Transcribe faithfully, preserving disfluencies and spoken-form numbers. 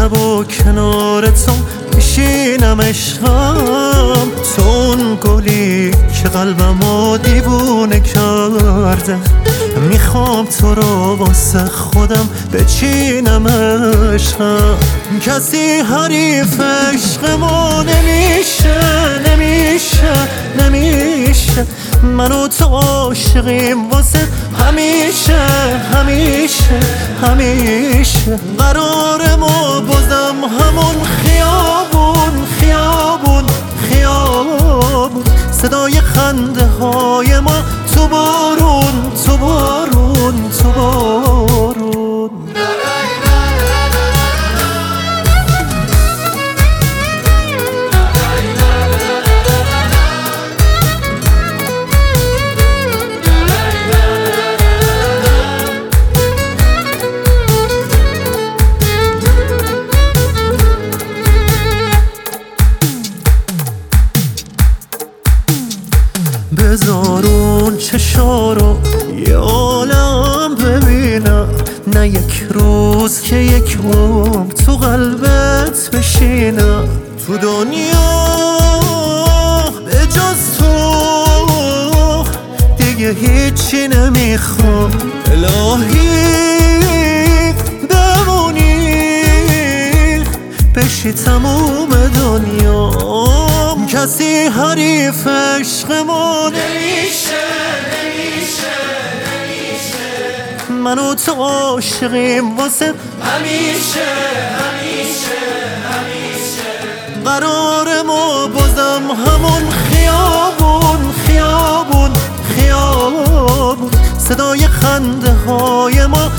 شب و کنار تو میشینم عشقم، تو اون گلی که قلبمو دیوونه کرده. میخوام تو رو واسه خودم بچینم عشقم، کسی حریف عشقمو نمیشه نمیشه نمیشه. من و تو عاشقیم واسه همیشه همیشه همیشه. قرار ما بازم همون خیابون خیابون خیابون، صدای خنده های ما تو بارون تو بارون تو بارون. بذار اون چشا رو یه عالم ببینم، نه یک روز که یک عمر تو قلبت بشینم. تو دنیا به جز تو دیگه هیچی نمیخوام، الهی بمونی بشی تموم دنیا. کسی حریف عشقمو نمیشه نمیشه نمیشه. من و تو عاشقیم واسه همیشه همیشه همیشه. قرار ما بازم همون خیابون خیابون خیابون، صدای خنده های ما